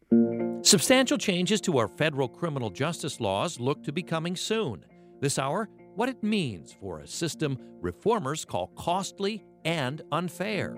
Substantial changes to our federal criminal justice laws look to be coming soon. This hour, what it means for a system reformers call costly and unfair.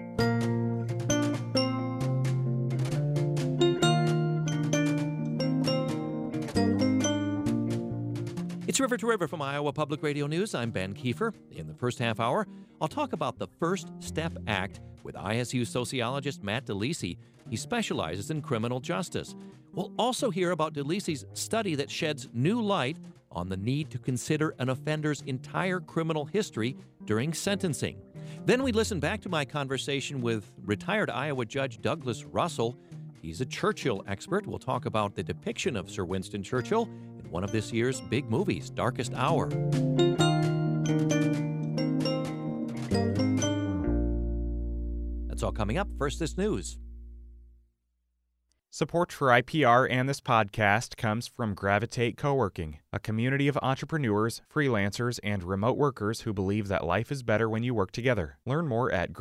It's River to River from Iowa Public Radio News. I'm Ben Kiefer. In the first half hour, I'll talk about the First Step Act with ISU sociologist Matt DeLisi. He specializes in criminal justice. We'll also hear about DeLisi's study that sheds new light on the need to consider an offender's entire criminal history during sentencing. Then we listen back to my conversation with retired Iowa Judge Douglas Russell. He's a Churchill expert. We'll talk about the depiction of Sir Winston Churchill in one of this year's big movies, Darkest Hour. That's all coming up. First, this news. Support for IPR and this podcast comes from Gravitate Coworking, a community of entrepreneurs, freelancers, and remote workers who believe that life is better when you work together. Learn more at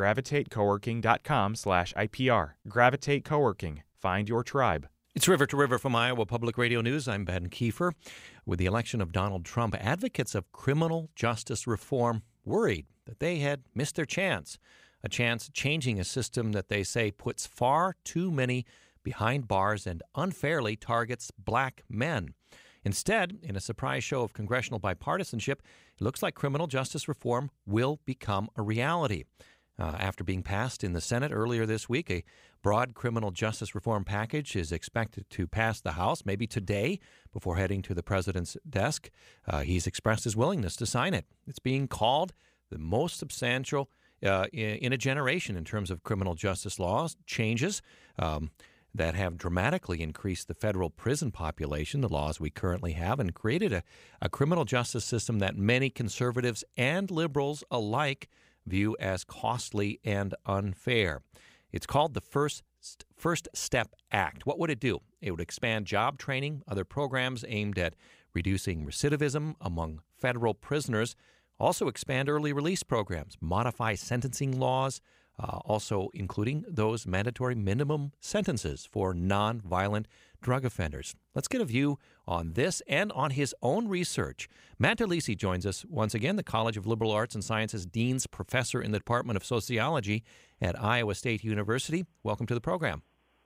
gravitatecoworking.com/IPR. Gravitate Coworking. Find your tribe. It's River to River from Iowa Public Radio News. I'm Ben Kiefer. With the election of Donald Trump, advocates of criminal justice reform worried that they had missed their chance, a chance changing a system that they say puts far too many behind bars and unfairly targets black men. Instead, in a surprise show of congressional bipartisanship, it looks like criminal justice reform will become a reality. After being passed in the Senate earlier this week, a broad criminal justice reform package is expected to pass the House maybe today before heading to the president's desk. He's expressed his willingness to sign it. It's being called the most substantial in a generation in terms of criminal justice laws changes that have dramatically increased the federal prison population, the laws we currently have, and created a criminal justice system that many conservatives and liberals alike view as costly and unfair. It's called the First Step Act. What would it do? It would expand job training, other programs aimed at reducing recidivism among federal prisoners, also expand early release programs, modify sentencing laws, also including those mandatory minimum sentences for nonviolent drug offenders. Let's get a view on this and on his own research. Matt DeLisi joins us once again, the College of Liberal Arts and Sciences Dean's Professor in the Department of Sociology at Iowa State University. Welcome to the program.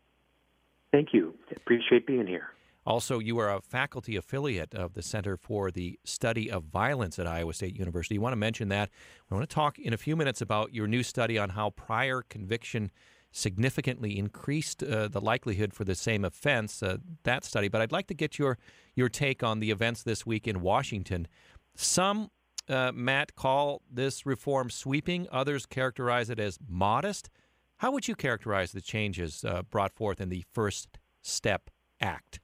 Thank you. Appreciate being here. Also, you are a faculty affiliate of the Center for the Study of Violence at Iowa State University. You want to mention that. I want to talk in a few minutes about your new study on how prior conviction significantly increased the likelihood for the same offense, that study. But I'd like to get your take on the events this week in Washington. Some, Matt, call this reform sweeping. Others characterize it as modest. How would you characterize the changes brought forth in the First Step Act?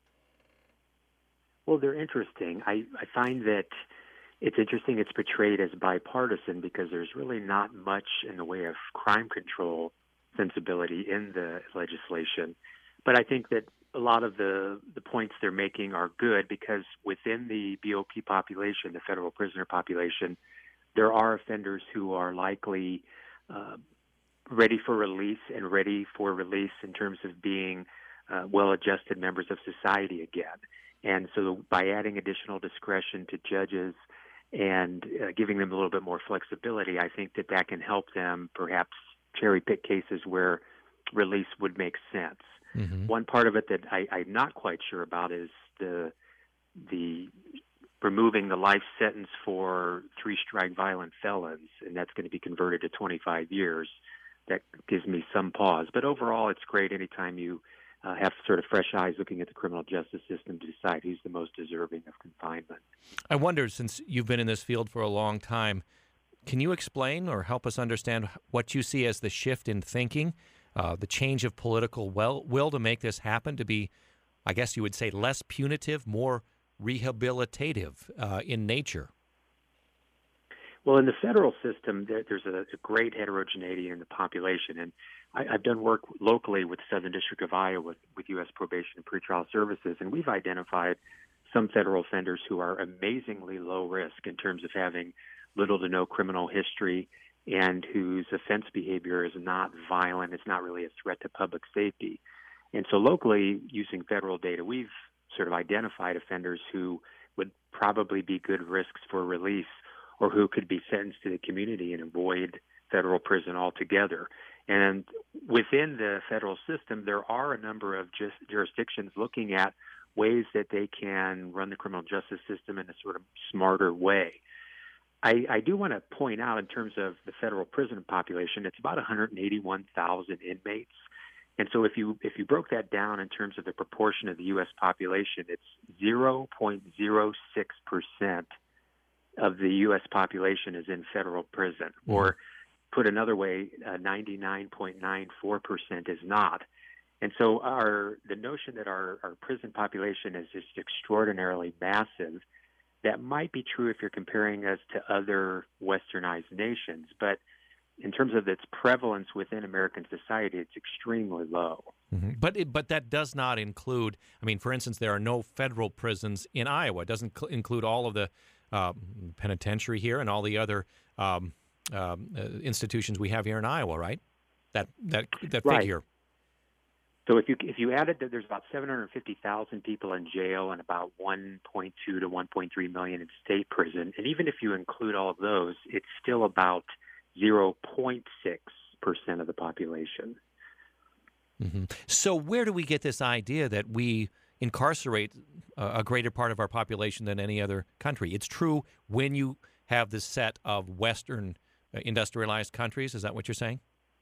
Well, they're interesting. I find that it's interesting it's portrayed as bipartisan because there's really not much in the way of crime control sensibility in the legislation. But I think that a lot of the points they're making are good because within the BOP population, the federal prisoner population, there are offenders who are likely ready for release and ready for release in terms of being well-adjusted members of society again. And so by adding additional discretion to judges and giving them a little bit more flexibility, I think that can help them perhaps cherry-pick cases where release would make sense. Mm-hmm. One part of it that I'm not quite sure about is the removing the life sentence for three-strike violent felons, and that's going to be converted to 25 years. That gives me some pause. But overall, it's great anytime you have sort of fresh eyes looking at the criminal justice system to decide who's the most deserving of confinement. I wonder, since you've been in this field for a long time, can you explain or help us understand what you see as the shift in thinking, the change of political will to make this happen, to be, I guess you would say, less punitive, more rehabilitative in nature? Well, in the federal system, there's a great heterogeneity in the population, and I've done work locally with the Southern District of Iowa with U.S. Probation and Pretrial Services, and we've identified some federal offenders who are amazingly low risk in terms of having little to no criminal history and whose offense behavior is not violent. It's not really a threat to public safety. And so locally, using federal data, we've sort of identified offenders who would probably be good risks for release or who could be sentenced to the community and avoid federal prison altogether. And within the federal system, there are a number of jurisdictions looking at ways that they can run the criminal justice system in a sort of smarter way. I do want to point out in terms of the federal prison population, it's about 181,000 inmates. And so if you broke that down in terms of the proportion of the U.S. population, it's 0.06% of the U.S. population is in federal prison. Mm-hmm. Or put another way, 99.94% is not. And so the notion that our prison population is just extraordinarily massive, that might be true if you're comparing us to other westernized nations. But in terms of its prevalence within American society, it's extremely low. Mm-hmm. But that does not include, I mean, for instance, there are no federal prisons in Iowa. It doesn't include all of the penitentiary here and all the other institutions we have here in Iowa, right? That right. figure. So if you added that there's about 750,000 people in jail and about 1.2 to 1.3 million in state prison, and even if you include all of those, it's still about 0.6% of the population. Mm-hmm. So where do we get this idea that we incarcerate a greater part of our population than any other country? It's true when you have this set of Western industrialized countries. Is that what you're saying?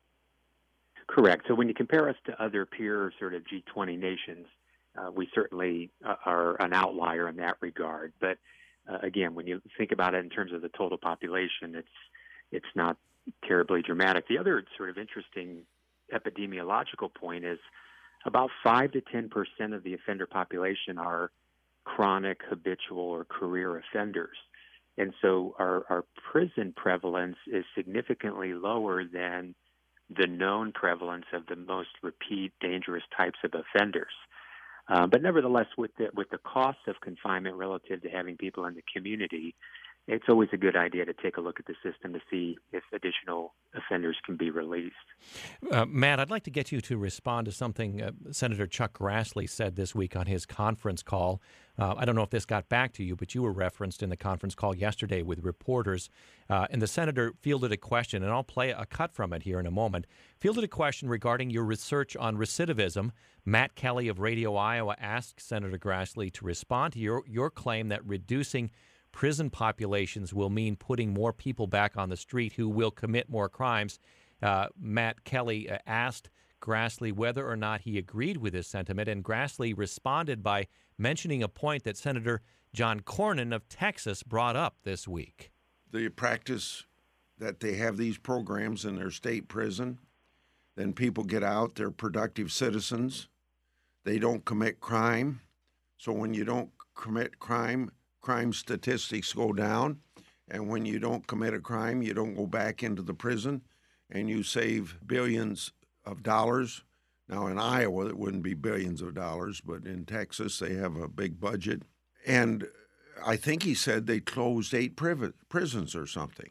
Correct. So when you compare us to other peer sort of G20 nations, we certainly are an outlier in that regard. But again, when you think about it in terms of the total population, it's not terribly dramatic. The other sort of interesting epidemiological point is about 5 to 10% of the offender population are chronic, habitual, or career offenders. And so our prison prevalence is significantly lower than the known prevalence of the most repeat dangerous types of offenders. But nevertheless, with the cost of confinement relative to having people in the community, it's always a good idea to take a look at the system to see if additional offenders can be released. Matt, I'd like to get you to respond to something Senator Chuck Grassley said this week on his conference call. I don't know if this got back to you, but you were referenced in the conference call yesterday with reporters. And the senator fielded a question, and I'll play a cut from it here in a moment, fielded a question regarding your research on recidivism. Matt Kelly of Radio Iowa asked Senator Grassley to respond to your claim that reducing prison populations will mean putting more people back on the street who will commit more crimes. Matt Kelly asked Grassley whether or not he agreed with this sentiment, and Grassley responded by mentioning a point that Senator John Cornyn of Texas brought up this week. The practice that they have these programs in their state prison, then people get out, they're productive citizens, they don't commit crime. So when you don't commit crime statistics go down, and when you don't commit a crime, you don't go back into the prison, and you save billions of dollars. Now, in Iowa, it wouldn't be billions of dollars, but in Texas, they have a big budget. And I think he said they closed 8 prisons or something.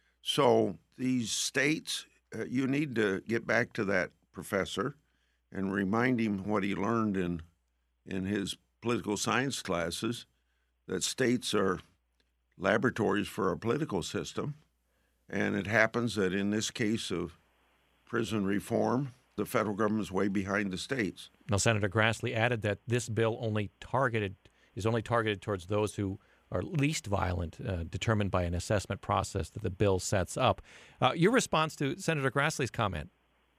So these states, you need to get back to that professor and remind him what he learned in his political science classes, that states are laboratories for our political system. And it happens that in this case of prison reform, the federal government is way behind the states. Now, Senator Grassley added that this bill is only targeted towards those who are least violent, determined by an assessment process that the bill sets up. Your response to Senator Grassley's comment?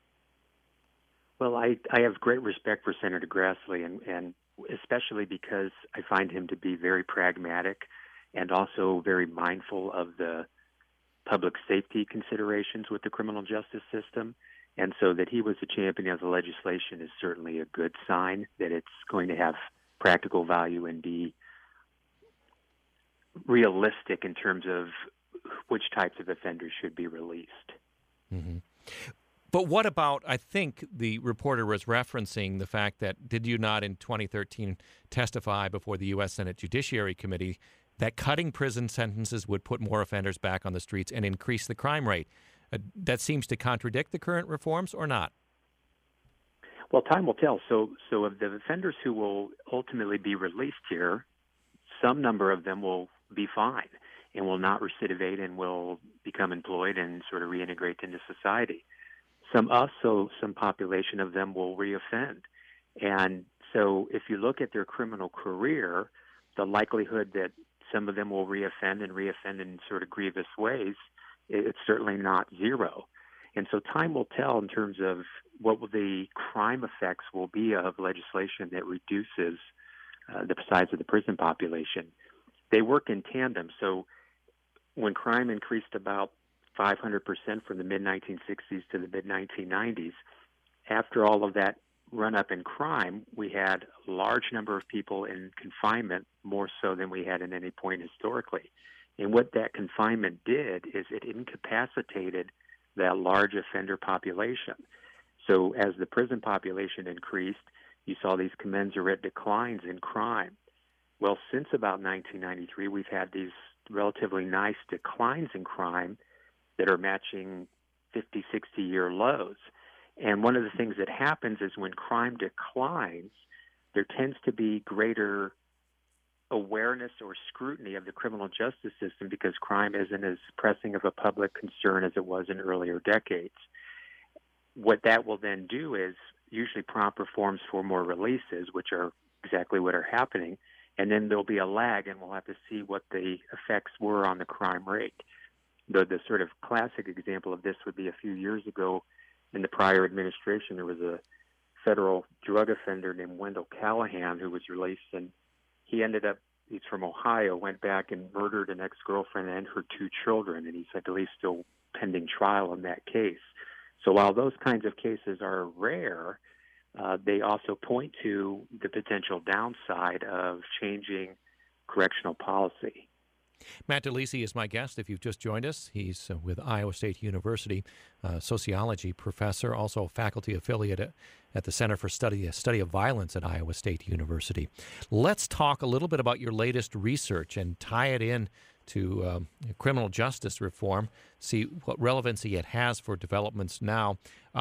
Well, I have great respect for Senator Grassley, and especially because I find him to be very pragmatic and also very mindful of the public safety considerations with the criminal justice system. And so that he was a champion of the legislation is certainly a good sign that it's going to have practical value and be realistic in terms of which types of offenders should be released. Mm-hmm. But what about, I think the reporter was referencing the fact that, did you not in 2013 testify before the U.S. Senate Judiciary Committee that cutting prison sentences would put more offenders back on the streets and increase the crime rate? That seems to contradict the current reforms, or not? Well, time will tell. So of the offenders who will ultimately be released here, some number of them will be fine and will not recidivate and will become employed and sort of reintegrate into society. Some population of them will reoffend. And so if you look at their criminal career, the likelihood that some of them will reoffend in sort of grievous ways, it's certainly not zero. And so time will tell in terms of what the crime effects will be of legislation that reduces the size of the prison population. They work in tandem. So when crime increased about 500% from the mid-1960s to the mid-1990s, after all of that run-up in crime, we had a large number of people in confinement, more so than we had at any point historically. And what that confinement did is it incapacitated that large offender population. So as the prison population increased, you saw these commensurate declines in crime. Well, since about 1993, we've had these relatively nice declines in crime that are matching 50, 60-year lows. And one of the things that happens is when crime declines, there tends to be greater awareness or scrutiny of the criminal justice system because crime isn't as pressing of a public concern as it was in earlier decades. What that will then do is usually prompt reforms for more releases, which are exactly what are happening, and then there'll be a lag, and we'll have to see what the effects were on the crime rate. The sort of classic example of this would be a few years ago in the prior administration, there was a federal drug offender named Wendell Callahan who was released, and he's from Ohio, went back and murdered an ex-girlfriend and her 2 children, and he's, I believe, still pending trial in that case. So while those kinds of cases are rare, they also point to the potential downside of changing correctional policy. Matt DeLisi is my guest. If you've just joined us, he's with Iowa State University, sociology professor, also faculty affiliate at the Center for Study of Violence at Iowa State University. Let's talk a little bit about your latest research and tie it in to criminal justice reform, see what relevancy it has for developments now.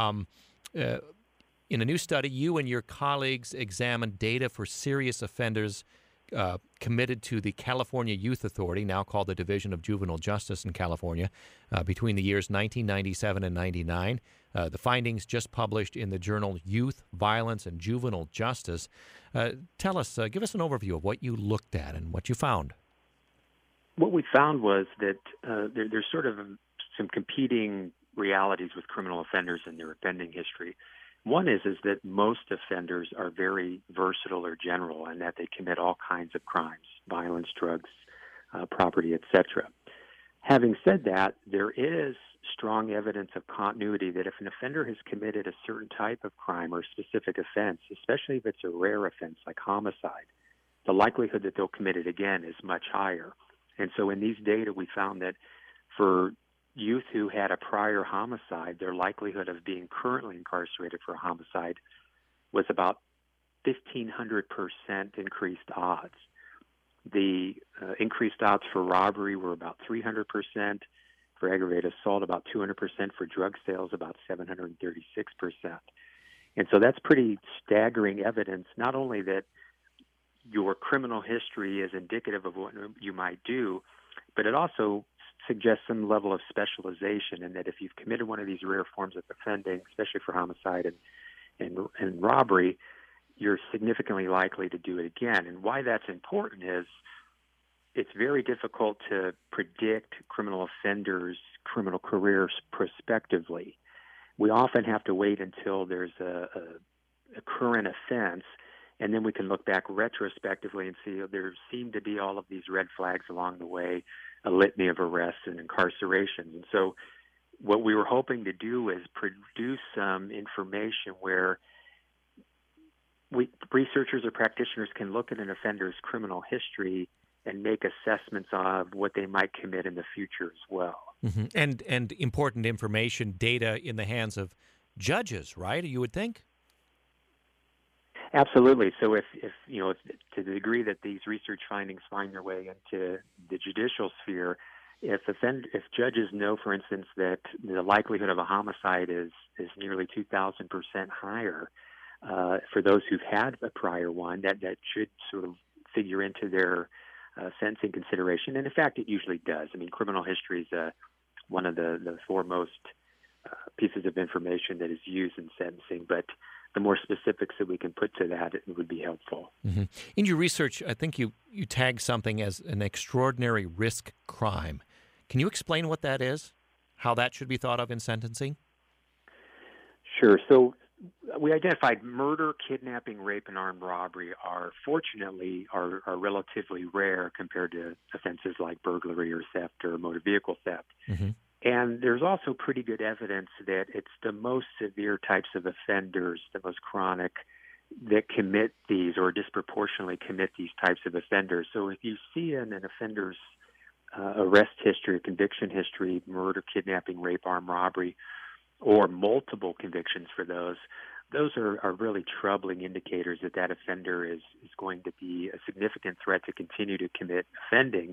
In a new study, you and your colleagues examined data for serious offenders committed to the California Youth Authority, now called the Division of Juvenile Justice in California, between the years 1997 and 99. The findings just published in the journal Youth, Violence, and Juvenile Justice. Give us an overview of what you looked at and what you found. What we found was that there's sort of some competing realities with criminal offenders and their offending history. One is that most offenders are very versatile or general and that they commit all kinds of crimes, violence, drugs, property, etc. Having said that, there is strong evidence of continuity that if an offender has committed a certain type of crime or specific offense, especially if it's a rare offense like homicide, the likelihood that they'll commit it again is much higher. And so in these data, we found that for youth who had a prior homicide, their likelihood of being currently incarcerated for a homicide was about 1,500% increased odds. The increased odds for robbery were about 300%, for aggravated assault about 200%, for drug sales about 736%. And so that's pretty staggering evidence, not only that your criminal history is indicative of what you might do, but it also suggests some level of specialization, and that if you've committed one of these rare forms of offending, especially for homicide and robbery, you're significantly likely to do it again. And why that's important is it's very difficult to predict criminal offenders' criminal careers prospectively. We often have to wait until there's a current offense, and then we can look back retrospectively and see there seem to be all of these red flags along the way, a litany of arrests and incarcerations. And so what we were hoping to do is produce some information where researchers or practitioners can look at an offender's criminal history and make assessments of what they might commit in the future as well. Mm-hmm. And important information, data in the hands of judges, right? You would think? Absolutely. So if to the degree that these research findings find their way into the judicial sphere, if judges know, for instance, that the likelihood of a homicide is nearly 2,000% higher, for those who've had a prior one, that should sort of figure into their sentencing consideration. And in fact, it usually does. I mean, criminal history is one of the foremost pieces of information that is used in sentencing, but the more specifics that we can put to that, it would be helpful. Mm-hmm. In your research, I think you tagged something as an extraordinary risk crime. Can you explain what that is? How that should be thought of in sentencing? Sure. So we identified murder, kidnapping, rape, and armed robbery fortunately relatively rare compared to offenses like burglary or theft or motor vehicle theft. Mm-hmm. And there's also pretty good evidence that it's the most severe types of offenders, the most chronic, that commit these or disproportionately commit these types of offenders. So if you see in an offender's arrest history, conviction history, murder, kidnapping, rape, armed robbery, or multiple convictions for those are really troubling indicators that offender is going to be a significant threat to continue to commit offending,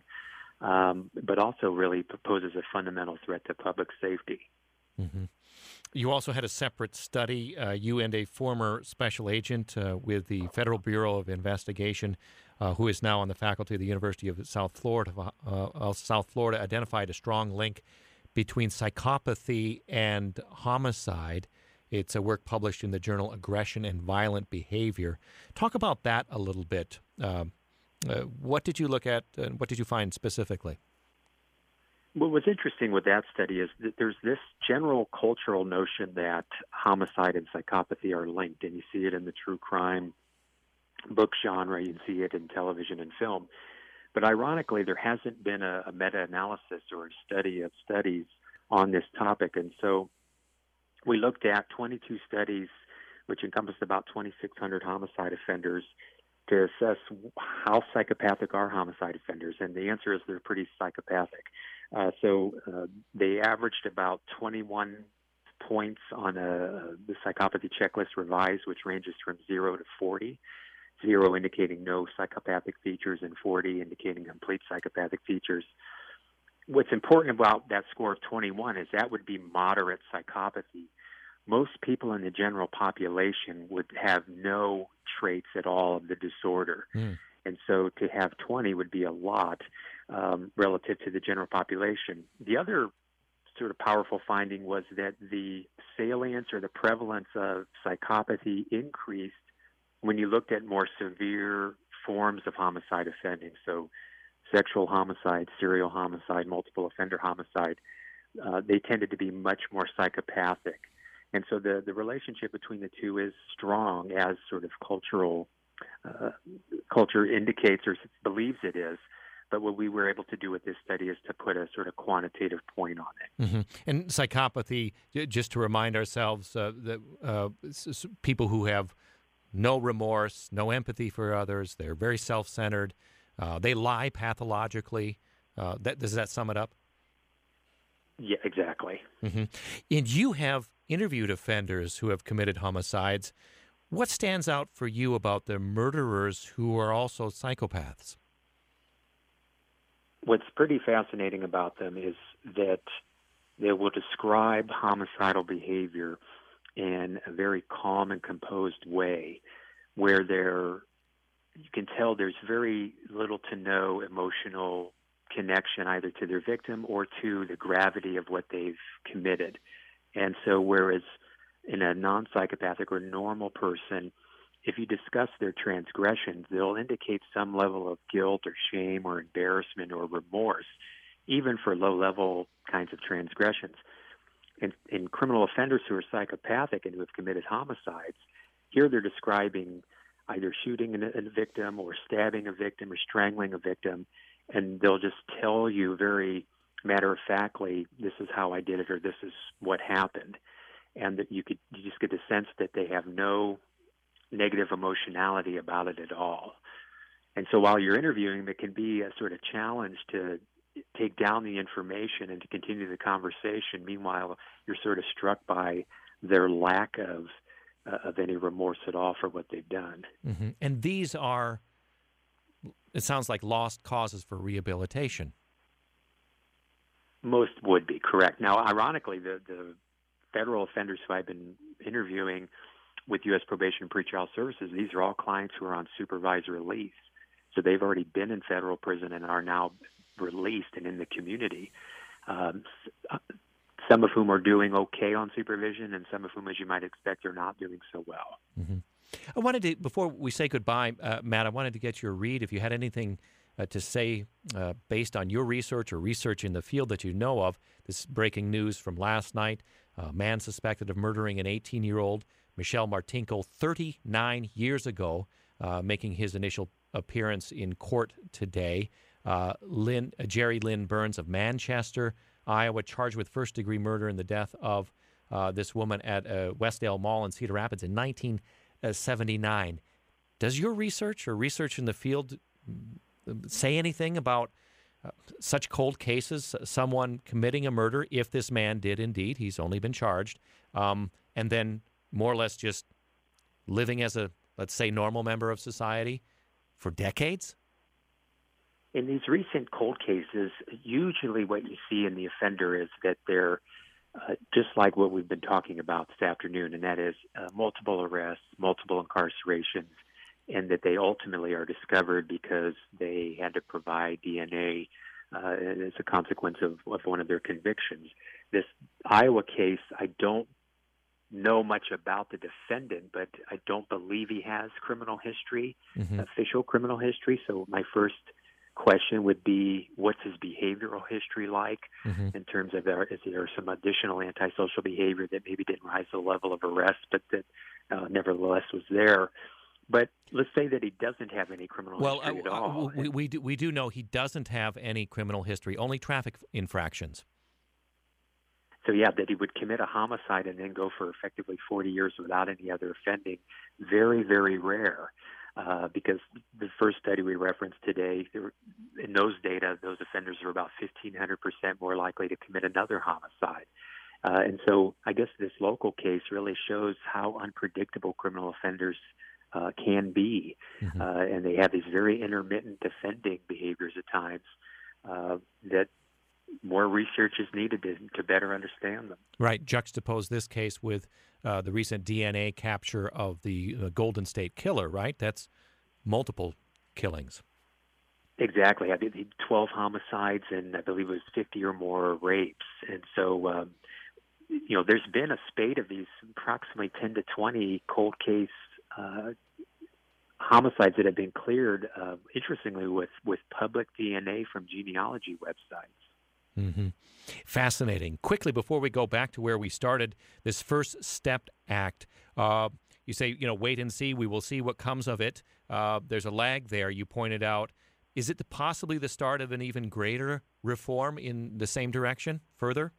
but also really poses a fundamental threat to public safety. Mm-hmm. You also had a separate study, you and a former special agent with the Federal Bureau of Investigation, who is now on the faculty of the University of South Florida, identified a strong link between psychopathy and homicide. It's a work published in the journal Aggression and Violent Behavior. Talk about that a little bit. What did you look at, and what did you find specifically? What was interesting with that study is that there's this general cultural notion that homicide and psychopathy are linked, and you see it in the true crime book genre, you see it in television and film. But ironically, there hasn't been a meta-analysis or a study of studies on this topic. And so we looked at 22 studies, which encompassed about 2,600 homicide offenders, to assess how psychopathic are homicide offenders. And the answer is they're pretty psychopathic. So they averaged about 21 points on the psychopathy checklist revised, which ranges from 0 to 40. 0 indicating no psychopathic features and 40 indicating complete psychopathic features. What's important about that score of 21 is that would be moderate psychopathy. Most people in the general population would have no traits at all of the disorder. And so to have 20 would be a lot relative to the general population. The other sort of powerful finding was that the salience or the prevalence of psychopathy increased when you looked at more severe forms of homicide offending, so sexual homicide, serial homicide, multiple offender homicide, they tended to be much more psychopathic. And so the relationship between the two is strong, as sort of culture indicates or believes it is. But what we were able to do with this study is to put a sort of quantitative point on it. Mm-hmm. And psychopathy, just to remind ourselves, that people who have no remorse, no empathy for others, they're very self-centered, they lie pathologically. Does that sum it up? Yeah, exactly. Mm-hmm. And you have interviewed offenders who have committed homicides. What stands out for you about the murderers who are also psychopaths? What's pretty fascinating about them is that they will describe homicidal behavior in a very calm and composed way, where you can tell there's very little to no emotional connection either to their victim or to the gravity of what they've committed. And so whereas in a non-psychopathic or normal person, if you discuss their transgressions, they'll indicate some level of guilt or shame or embarrassment or remorse, even for low-level kinds of transgressions. In criminal offenders who are psychopathic and who have committed homicides, here they're describing either shooting a victim or stabbing a victim or strangling a victim, and they'll just tell you very matter-of-factly, this is how I did it or this is what happened. And that you just get the sense that they have no negative emotionality about it at all. And so while you're interviewing them, it can be a sort of challenge to take down the information and to continue the conversation. Meanwhile, you're sort of struck by their lack of any remorse at all for what they've done. Mm-hmm. And these are, it sounds like, lost causes for rehabilitation. Most would be, correct. Now, ironically, the federal offenders who I've been interviewing with U.S. Probation and Pretrial Services, these are all clients who are on supervised release. So they've already been in federal prison and are now released and in the community. Some of whom are doing okay on supervision, and some of whom, as you might expect, are not doing so well. Mm-hmm. I wanted to, before we say goodbye, Matt, I wanted to get your read. If you had anything to say based on your research or research in the field that you know of, this breaking news from last night, a man suspected of murdering an 18-year-old, Michelle Martinko, 39 years ago, making his initial appearance in court today. Jerry Lynn Burns of Manchester, Iowa, charged with first-degree murder in the death of this woman at Westdale Mall in Cedar Rapids in 1979. Does your research or research in the field say anything about such cold cases, someone committing a murder, if this man did indeed, he's only been charged, and then more or less just living as a, let's say, normal member of society for decades? In these recent cold cases, usually what you see in the offender is that they're just like what we've been talking about this afternoon, and that is multiple arrests, multiple incarcerations, and that they ultimately are discovered because they had to provide DNA as a consequence of one of their convictions. This Iowa case, I don't know much about the defendant, but I don't believe he has criminal history, official criminal history. So my first question would be, what's his behavioral history like in terms of is there some additional antisocial behavior that maybe didn't rise to the level of arrest, but that nevertheless was there. But let's say that he doesn't have any criminal history at all. We do know he doesn't have any criminal history, only traffic infractions. So, yeah, that he would commit a homicide and then go for effectively 40 years without any other offending, very, very rare. Because the first study we referenced today, in those data, those offenders are about 1,500% more likely to commit another homicide. And so I guess this local case really shows how unpredictable criminal offenders can be. And they have these very intermittent offending behaviors at times that more research is needed to better understand them. Right. Juxtapose this case with the recent DNA capture of the Golden State Killer, right? That's multiple killings. Exactly. I mean, 12 homicides and I believe it was 50 or more rapes. And so, there's been a spate of these approximately 10 to 20 cold case homicides that have been cleared, interestingly, with public DNA from genealogy websites. Fascinating. Quickly, before we go back to where we started, this First Step Act, you say, wait and see. We will see what comes of it. There's a lag there, you pointed out. Is it possibly the start of an even greater reform in the same direction, further?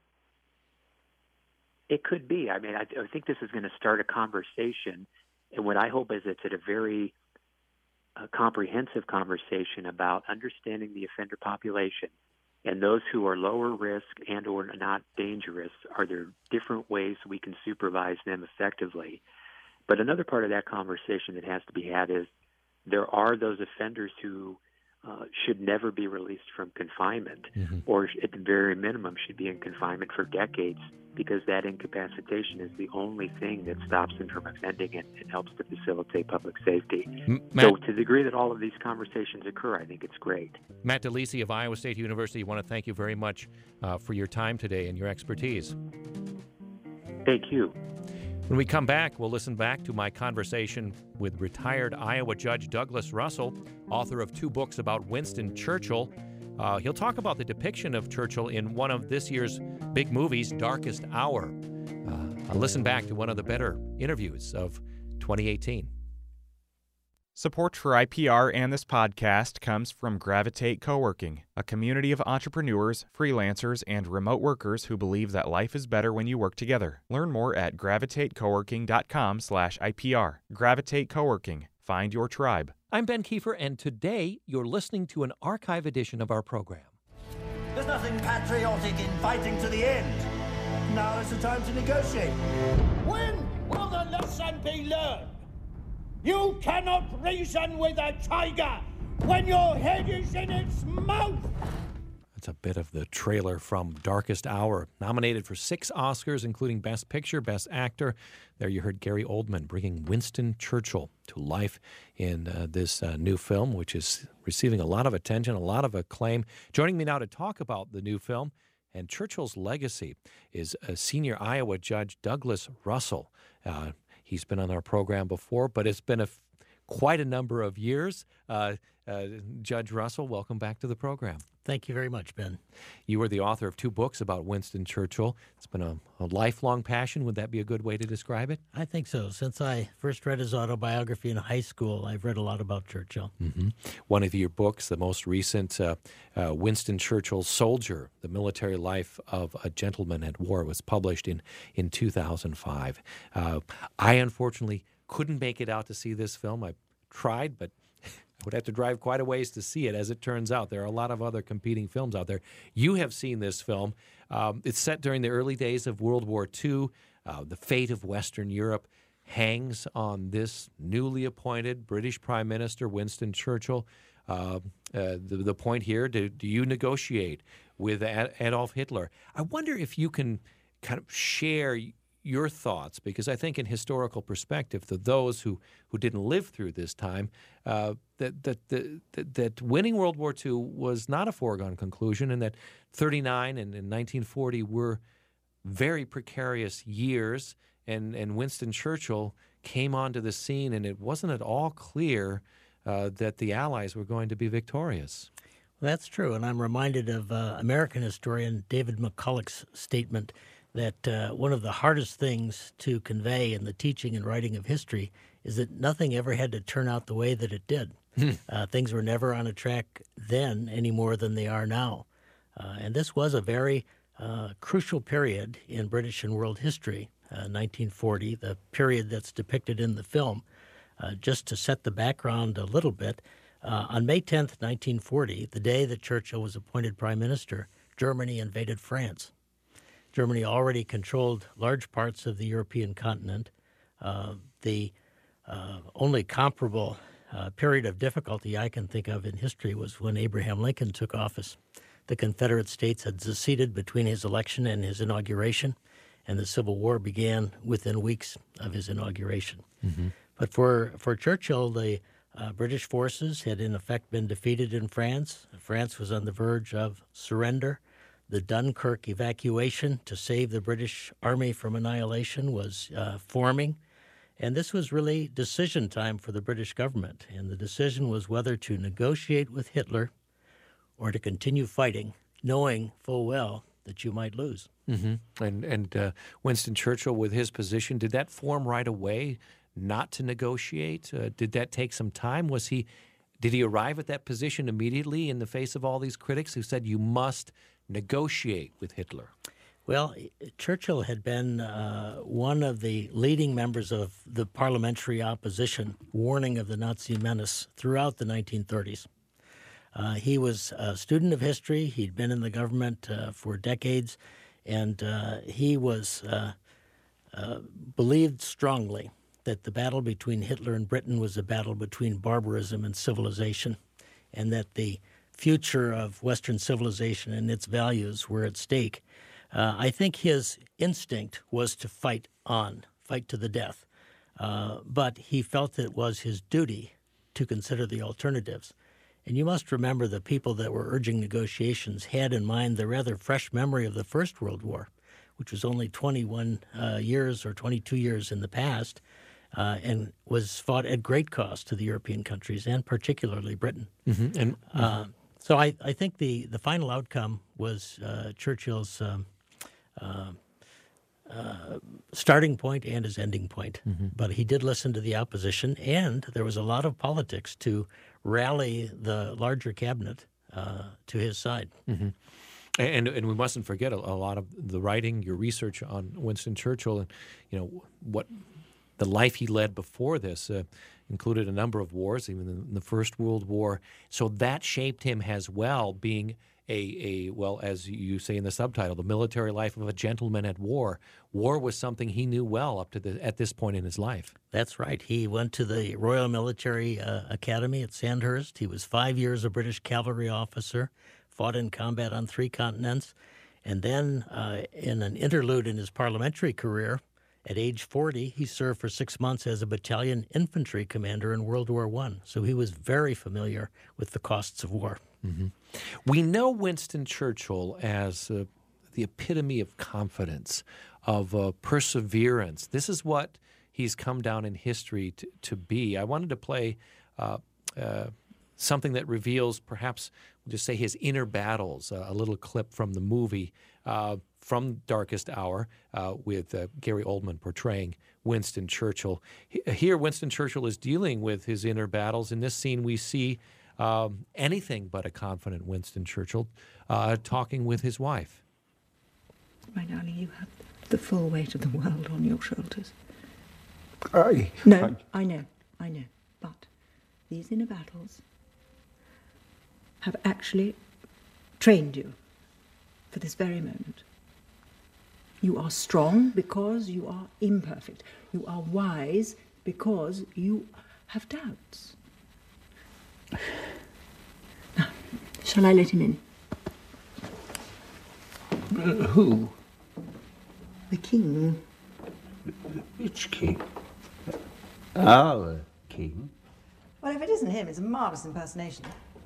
It could be. I mean, I think this is going to start a conversation, and what I hope is it's at a very comprehensive conversation about understanding the offender population. And those who are lower risk and or not dangerous, are there different ways we can supervise them effectively? But another part of that conversation that has to be had is there are those offenders who should never be released from confinement, or at the very minimum should be in confinement for decades, because that incapacitation is the only thing that stops them from offending and helps to facilitate public safety. So to the degree that all of these conversations occur, I think it's great. Matt DeLisi of Iowa State University, I want to thank you very much for your time today and your expertise. Thank you. When we come back, we'll listen back to my conversation with retired Iowa Judge Douglas Russell, author of 2 books about Winston Churchill. He'll talk about the depiction of Churchill in one of this year's big movies, Darkest Hour. I'll listen back to one of the better interviews of 2018. Support for IPR and this podcast comes from Gravitate Coworking, a community of entrepreneurs, freelancers, and remote workers who believe that life is better when you work together. Learn more at gravitatecoworking.com/IPR. Gravitate Coworking. Find your tribe. I'm Ben Kiefer, and today you're listening to an archive edition of our program. There's nothing patriotic in fighting to the end. Now is the time to negotiate. When will the lesson be learned? You cannot reason with a tiger when your head is in its mouth. a bit of the trailer from Darkest Hour, nominated for 6 Oscars, including Best Picture, Best Actor. There you heard Gary Oldman bringing Winston Churchill to life in this new film, which is receiving a lot of attention, a lot of acclaim. Joining me now to talk about the new film and Churchill's legacy is senior Iowa Judge Douglas Russell. He's been on our program before, but it's been quite a number of years. Judge Russell, welcome back to the program. Thank you very much, Ben. You were the author of 2 books about Winston Churchill. It's been a lifelong passion. Would that be a good way to describe it? I think so. Since I first read his autobiography in high school, I've read a lot about Churchill. Mm-hmm. One of your books, the most recent, Winston Churchill, Soldier, The Military Life of a Gentleman at War, was published in 2005. I unfortunately couldn't make it out to see this film. I tried, but I would have to drive quite a ways to see it. As it turns out, there are a lot of other competing films out there. You have seen this film. It's set during the early days of World War II. The fate of Western Europe hangs on this newly appointed British Prime Minister, Winston Churchill. The point here, do you negotiate with Adolf Hitler? I wonder if you can kind of share your thoughts, because I think in historical perspective, to those who didn't live through this time, that winning World War II was not a foregone conclusion, and that 39 and 1940 were very precarious years, and Winston Churchill came onto the scene, and it wasn't at all clear that the Allies were going to be victorious. Well, that's true, and I'm reminded of American historian David McCulloch's statement that one of the hardest things to convey in the teaching and writing of history is that nothing ever had to turn out the way that it did. Things were never on a track then any more than they are now. And this was a very crucial period in British and world history, 1940, the period that's depicted in the film. Just to set the background a little bit, on May 10th, 1940, the day that Churchill was appointed prime minister, Germany invaded France. Germany already controlled large parts of the European continent. The only comparable period of difficulty I can think of in history was when Abraham Lincoln took office. The Confederate States had seceded between his election and his inauguration, and the Civil War began within weeks of his inauguration. Mm-hmm. But for Churchill, the British forces had in effect been defeated in France. France was on the verge of surrender. The Dunkirk evacuation to save the British Army from annihilation was forming. And this was really decision time for the British government. And the decision was whether to negotiate with Hitler or to continue fighting, knowing full well that you might lose. Mm-hmm. And Winston Churchill, with his position, did that form right away not to negotiate? Did that take some time? Did he arrive at that position immediately in the face of all these critics who said you must negotiate with Hitler? Well, Churchill had been one of the leading members of the parliamentary opposition, warning of the Nazi menace throughout the 1930s. He was a student of history. He'd been in the government for decades, and he was believed strongly that the battle between Hitler and Britain was a battle between barbarism and civilization, and that the future of Western civilization and its values were at stake. I think his instinct was to fight on, fight to the death. But he felt it was his duty to consider the alternatives. And you must remember the people that were urging negotiations had in mind the rather fresh memory of the First World War, which was only 21 years or 22 years in the past, and was fought at great cost to the European countries, and particularly Britain. Mm-hmm. So I think the final outcome was Churchill's starting point and his ending point. Mm-hmm. But he did listen to the opposition, and there was a lot of politics to rally the larger cabinet to his side. Mm-hmm. And we mustn't forget a lot of the writing, your research on Winston Churchill, and what the life he led before this included a number of wars, even in the First World War. So that shaped him as well, being well, as you say in the subtitle, the military life of a gentleman at war. War was something he knew well at this point in his life. That's right. He went to the Royal Military Academy at Sandhurst. He was 5 years a British cavalry officer, fought in combat on 3 continents, and then in an interlude in his parliamentary career, at age 40, he served for 6 months as a battalion infantry commander in World War I. So he was very familiar with the costs of war. Mm-hmm. We know Winston Churchill as the epitome of confidence, of perseverance. This is what he's come down in history to be. I wanted to play something that reveals perhaps, we'll just say, his inner battles, a little clip from the movie from Darkest Hour with Gary Oldman portraying Winston Churchill. Here, Winston Churchill is dealing with his inner battles. In this scene, we see anything but a confident Winston Churchill talking with his wife. My darling, you have the full weight of the world on your shoulders. I know. But these inner battles have actually trained you for this very moment. You are strong because you are imperfect. You are wise because you have doubts. Now, shall I let him in? Who? The king. Which king? Our king? Well, if it isn't him, it's a marvellous impersonation.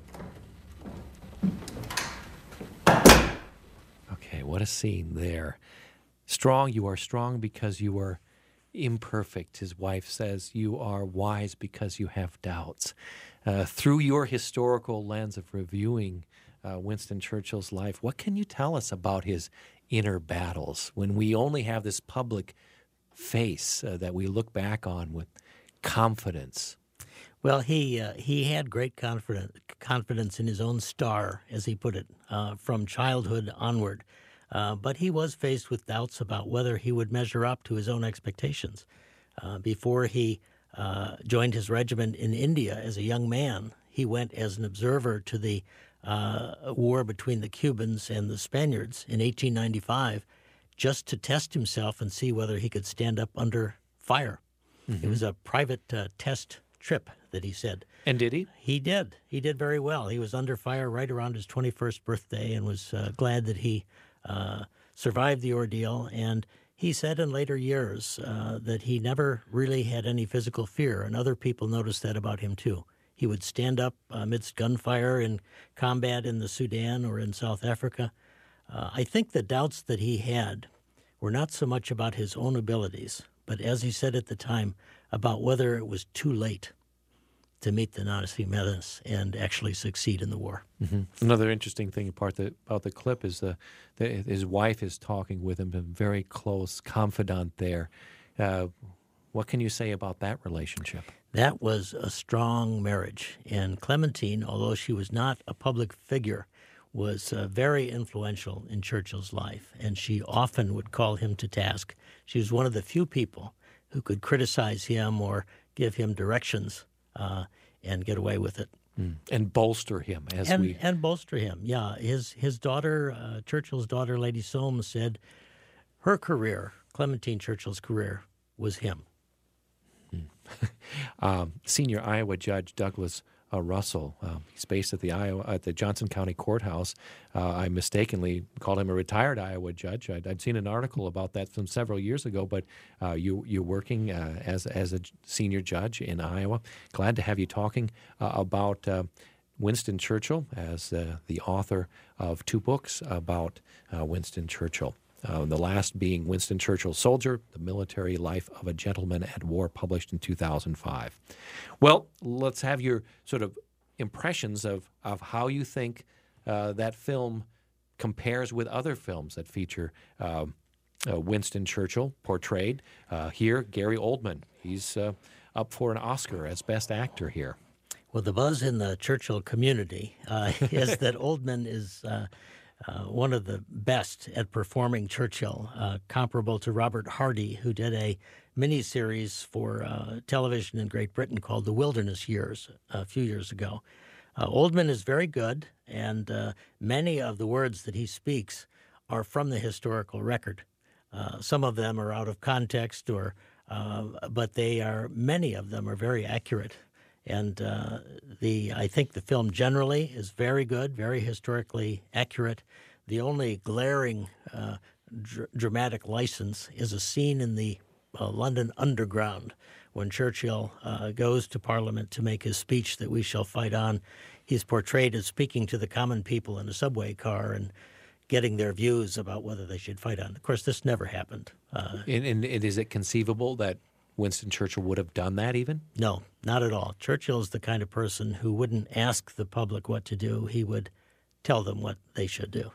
Okay, what a scene there. Strong, you are strong because you are imperfect, his wife says. You are wise because you have doubts. Through your historical lens of reviewing Winston Churchill's life, what can you tell us about his inner battles when we only have this public face that we look back on with confidence? Well, he had great confidence in his own star, as he put it, from childhood onward. But he was faced with doubts about whether he would measure up to his own expectations. Before he joined his regiment in India as a young man, he went as an observer to the war between the Cubans and the Spaniards in 1895, just to test himself and see whether he could stand up under fire. Mm-hmm. It was a private test trip that he said. And did he? He did. He did very well. He was under fire right around his 21st birthday and was glad that he survived the ordeal. And he said in later years that he never really had any physical fear, and other people noticed that about him too. He would stand up amidst gunfire in combat in the Sudan or in South Africa. I think the doubts that he had were not so much about his own abilities, but as he said at the time, about whether it was too late to meet the Nazi menace and actually succeed in the war. Mm-hmm. Another interesting thing about the clip is his wife is talking with him, a very close confidant there. What can you say about that relationship? That was a strong marriage. And Clementine, although she was not a public figure, was very influential in Churchill's life, and she often would call him to task. She was one of the few people who could criticize him or give him directions and get away with it. And bolster him and bolster him. Yeah, his daughter, Churchill's daughter, Lady Soames, said her career, Clementine Churchill's career, was him. Senior Iowa Judge Douglas Russell, he's based at the Johnson County Courthouse. I mistakenly called him a retired Iowa judge. I'd seen an article about that from several years ago, but you're working as a senior judge in Iowa. Glad to have you talking about Winston Churchill as the author of 2 books about Winston Churchill. The last being Winston Churchill, Soldier, The Military Life of a Gentleman at War, published in 2005. Well, let's have your sort of impressions of how you think that film compares with other films that feature Winston Churchill portrayed. Here, Gary Oldman. He's up for an Oscar as Best Actor here. Well, the buzz in the Churchill community is that Oldman is one of the best at performing Churchill, comparable to Robert Hardy, who did a miniseries for television in Great Britain called The Wilderness Years a few years ago. Oldman is very good, and many of the words that he speaks are from the historical record. Some of them are out of context, but many of them are very accurate. And I think the film generally is very good, very historically accurate. The only glaring dramatic license is a scene in the London Underground when Churchill goes to Parliament to make his speech that we shall fight on. He's portrayed as speaking to the common people in a subway car and getting their views about whether they should fight on. Of course, this never happened. And is it conceivable that Winston Churchill would have done that even? No, not at all. Churchill is the kind of person who wouldn't ask the public what to do. He would tell them what they should do.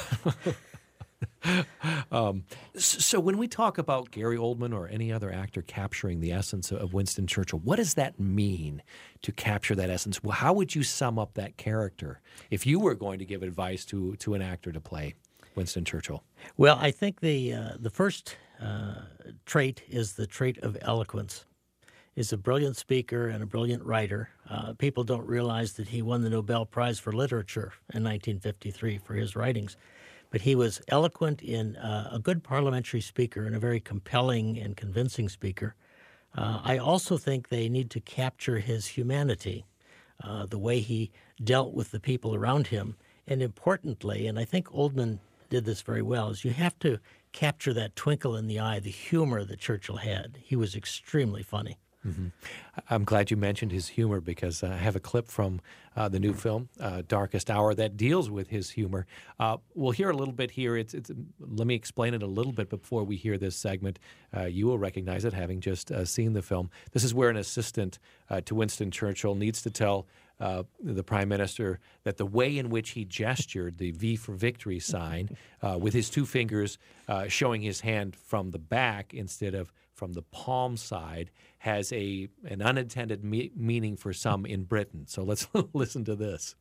So when we talk about Gary Oldman or any other actor capturing the essence of Winston Churchill, what does that mean to capture that essence? Well, how would you sum up that character if you were going to give advice to an actor to play Winston Churchill? Well, I think the first trait is the trait of eloquence. He's a brilliant speaker and a brilliant writer. People don't realize that he won the Nobel Prize for Literature in 1953 for his writings. But he was eloquent in a good parliamentary speaker and a very compelling and convincing speaker. I also think they need to capture his humanity, the way he dealt with the people around him. And importantly, and I think Oldman did this very well, is you have to capture that twinkle in the eye, the humor that Churchill had. He was extremely funny. Mm-hmm. I'm glad you mentioned his humor because I have a clip from the new film, Darkest Hour, that deals with his humor. We'll hear a little bit here. Let me explain it a little bit before we hear this segment. You will recognize it, having just seen the film. This is where an assistant to Winston Churchill needs to tell the Prime Minister that the way in which he gestured the V for Victory sign with his two fingers showing his hand from the back instead of from the palm side has an unintended meaning for some in Britain. So let's listen to this.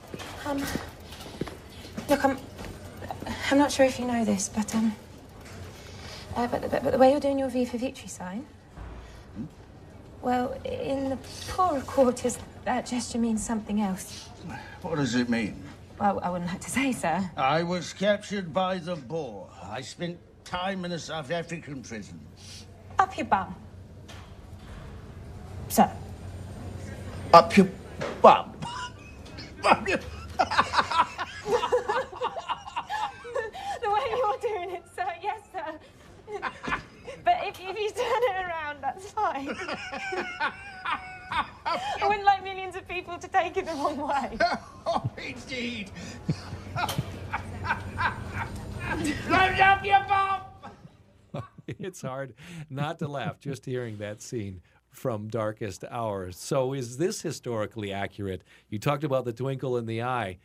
Look, I'm not sure if you know this, but the way you're doing your V for Victory sign, well, in the poorer quarters, that gesture means something else. What does it mean? Well, I wouldn't have to say, sir. I was captured by the Boer. I spent time in a South African prison. Up your bum. Sir. Up your bum. Up your... The way you're doing it, sir. Yes, sir. But if you turn it around, that's fine. I wouldn't like millions of people to take it the wrong way. Oh, indeed. Up your bum. It's hard not to laugh just hearing that scene from Darkest Hour. So is this historically accurate? You talked about the twinkle in the eye.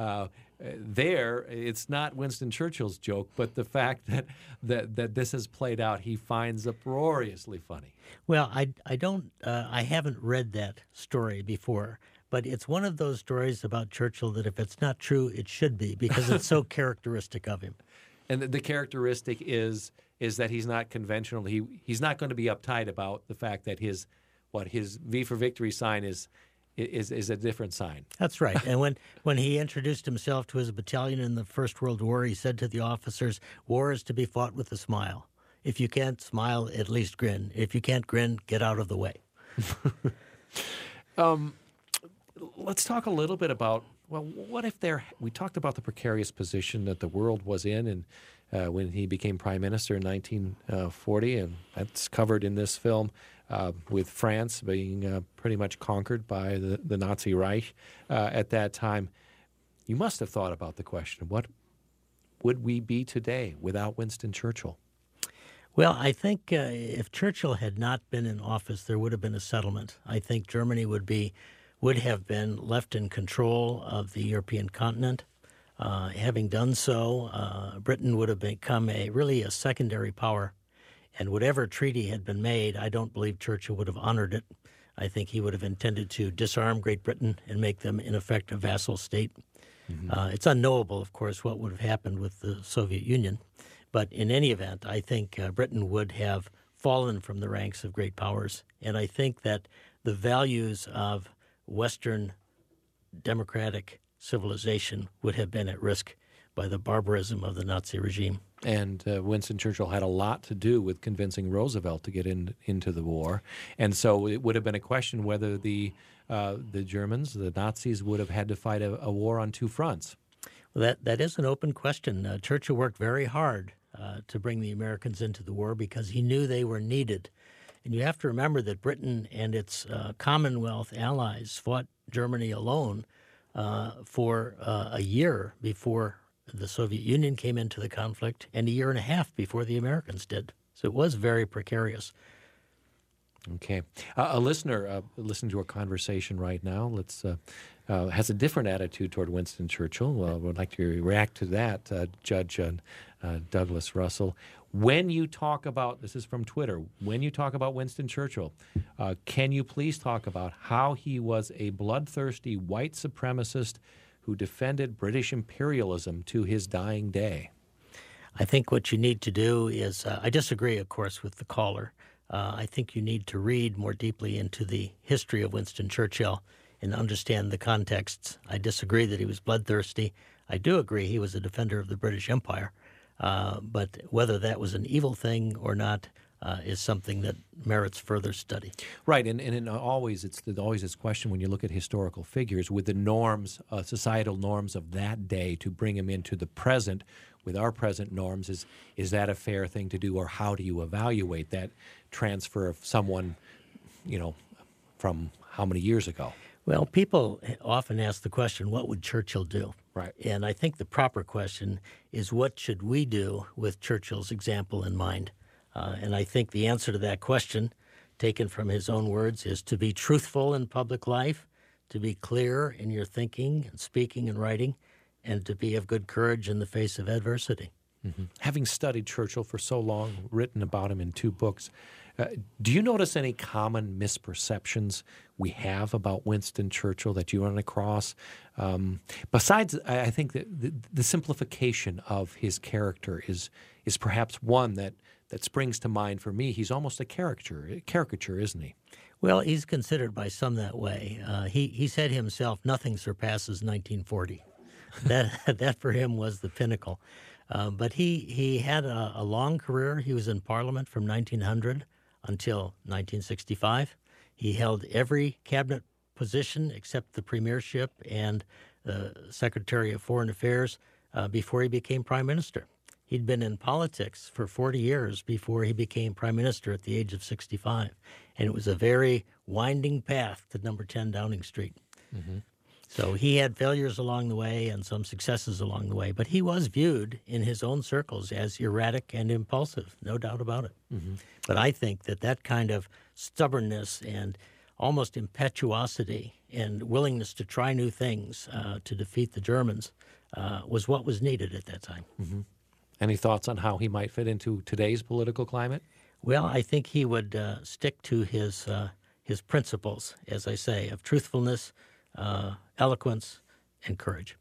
It's not Winston Churchill's joke, but the fact that this has played out, he finds uproariously funny. Well, I haven't read that story before, but it's one of those stories about Churchill that if it's not true, it should be, because it's so characteristic of him. And the characteristic is that he's not conventional. He's not going to be uptight about the fact that his V for Victory sign is a different sign. That's right. And when he introduced himself to his battalion in the First World War, he said to the officers, "War is to be fought with a smile. If you can't smile, at least grin. If you can't grin, get out of the way." Let's talk a little bit about, well, what if we talked about the precarious position that the world was in and when he became prime minister in 1940, and that's covered in this film, with France being pretty much conquered by the Nazi Reich at that time. You must have thought about the question, what would we be today without Winston Churchill? Well, I think if Churchill had not been in office, there would have been a settlement. I think Germany would have been left in control of the European continent. Having done so, Britain would have become really a secondary power. And whatever treaty had been made, I don't believe Churchill would have honored it. I think he would have intended to disarm Great Britain and make them, in effect, a vassal state. Mm-hmm. It's unknowable, of course, what would have happened with the Soviet Union. But in any event, I think Britain would have fallen from the ranks of great powers. And I think that the values of Western democratic civilization would have been at risk by the barbarism of the Nazi regime. And Winston Churchill had a lot to do with convincing Roosevelt to get into the war. And so it would have been a question whether the the Germans, the Nazis, would have had to fight a war on two fronts. Well, that is an open question. Churchill worked very hard to bring the Americans into the war because he knew they were needed. And you have to remember that Britain and its Commonwealth allies fought Germany alone for a year before the Soviet Union came into the conflict and a year and a half before the Americans did. So it was very precarious. Okay. A listener listening to our conversation right now has a different attitude toward Winston Churchill. Would like to react to that, Judge Douglas Russell. When you talk about, this is from Twitter, when you talk about Winston Churchill, can you please talk about how he was a bloodthirsty white supremacist who defended British imperialism to his dying day? I think what you need to do is, I disagree, of course, with the caller. I think you need to read more deeply into the history of Winston Churchill and understand the contexts. I disagree that he was bloodthirsty. I do agree he was a defender of the British Empire. But whether that was an evil thing or not is something that merits further study. Right, and always it's always this question when you look at historical figures with the norms, societal norms of that day, to bring them into the present with our present norms. Is that a fair thing to do, or how do you evaluate that transfer of someone, from how many years ago? Well, people often ask the question, what would Churchill do? Right. And I think the proper question is, what should we do with Churchill's example in mind? And I think the answer to that question, taken from his own words, is to be truthful in public life, to be clear in your thinking and speaking and writing, and to be of good courage in the face of adversity. Mm-hmm. Having studied Churchill for so long, written about him in 2 books, do you notice any common misperceptions we have about Winston Churchill that you run across? Besides, I think that the simplification of his character is perhaps one that springs to mind for me. He's almost a caricature, isn't he? Well, he's considered by some that way. He said himself, nothing surpasses 1940. That for him was the pinnacle. But he had a long career. He was in Parliament from 1900 until 1965. He held every cabinet position except the premiership and the Secretary of Foreign Affairs before he became Prime Minister. He'd been in politics for 40 years before he became Prime Minister at the age of 65. And it was a very winding path to number 10 Downing Street. Mm-hmm. So he had failures along the way and some successes along the way, but he was viewed in his own circles as erratic and impulsive, no doubt about it. Mm-hmm. But I think that kind of stubbornness and almost impetuosity and willingness to try new things to defeat the Germans was what was needed at that time. Mm-hmm. Any thoughts on how he might fit into today's political climate? Well, I think he would stick to his principles, as I say, of truthfulness, eloquence, and courage.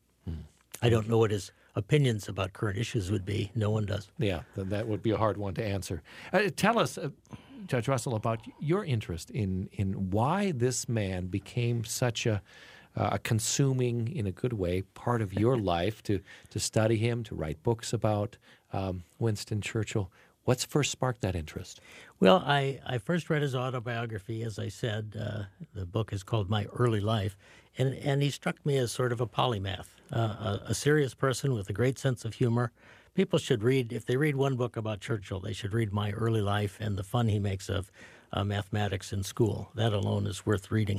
I don't know what his opinions about current issues would be. No one does. Yeah, that would be a hard one to answer. Tell us, Judge Russell, about your interest in why this man became such a consuming, in a good way, part of your life, to study him, to write books about Winston Churchill. What's first sparked that interest? Well, I first read his autobiography, as I said. The book is called My Early Life, and he struck me as sort of a polymath, a serious person with a great sense of humor. People should read, if they read one book about Churchill, they should read My Early Life and the fun he makes of mathematics in school. That alone is worth reading.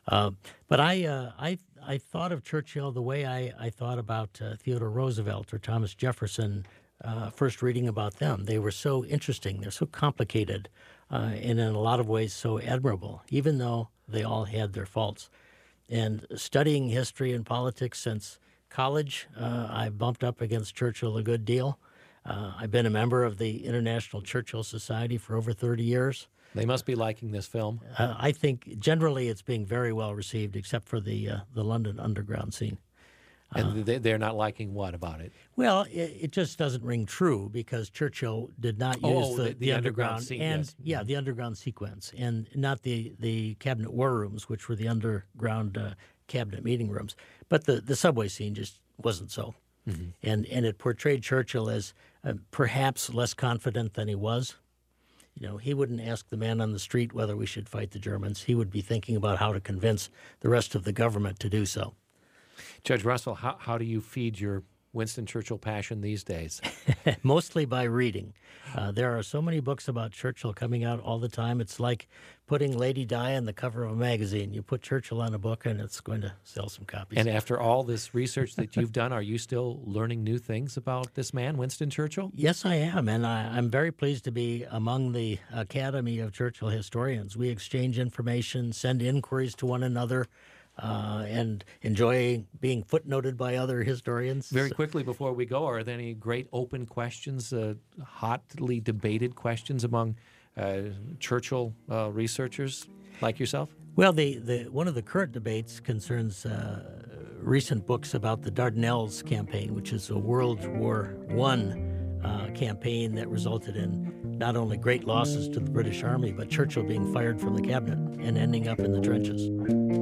But I thought of Churchill the way I thought about Theodore Roosevelt or Thomas Jefferson. First reading about them, they were so interesting. They're so complicated, and in a lot of ways so admirable, even though they all had their faults. And studying history and politics since college, I bumped up against Churchill a good deal. I've been a member of the International Churchill Society for over 30 years. They must be liking this film. I think generally it's being very well received, except for the London underground scene. And they're not liking what about it? Well, it just doesn't ring true because Churchill did not use the underground scene, and yes. The underground sequence, and not the cabinet war rooms, which were the underground cabinet meeting rooms. But the subway scene just wasn't so, mm-hmm. and it portrayed Churchill as perhaps less confident than he was. He wouldn't ask the man on the street whether we should fight the Germans. He would be thinking about how to convince the rest of the government to do so. Judge Russell, how do you feed your Winston Churchill passion these days? Mostly by reading. There are so many books about Churchill coming out all the time. It's like putting Lady Di on the cover of a magazine. You put Churchill on a book and it's going to sell some copies. And after all this research that you've done, are you still learning new things about this man, Winston Churchill? Yes, I am, and I'm very pleased to be among the Academy of Churchill historians. We exchange information, send inquiries to one another, and enjoy being footnoted by other historians. Very quickly before we go, are there any great open questions, hotly debated questions among Churchill researchers like yourself? Well, one of the current debates concerns recent books about the Dardanelles campaign, which is a World War I campaign that resulted in not only great losses to the British Army, but Churchill being fired from the cabinet and ending up in the trenches.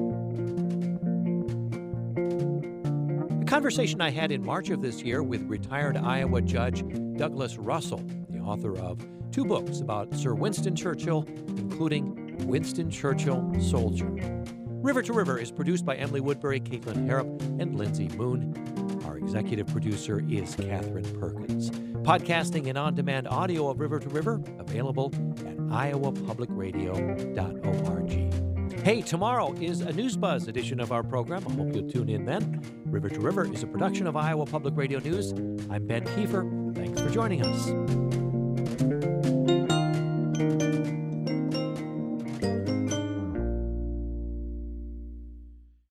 Conversation I had in March of this year with retired Iowa Judge Douglas Russell, the author of 2 books about Sir Winston Churchill, including Winston Churchill, Soldier. River to River is produced by Emily Woodbury, Caitlin Harrop, and Lindsay Moon. Our executive producer is Catherine Perkins. Podcasting and on-demand audio of River to River available at iowapublicradio.org. Hey, tomorrow is a News Buzz edition of our program. I hope you'll tune in then. River to River is a production of Iowa Public Radio News. I'm Ben Kiefer. Thanks for joining us.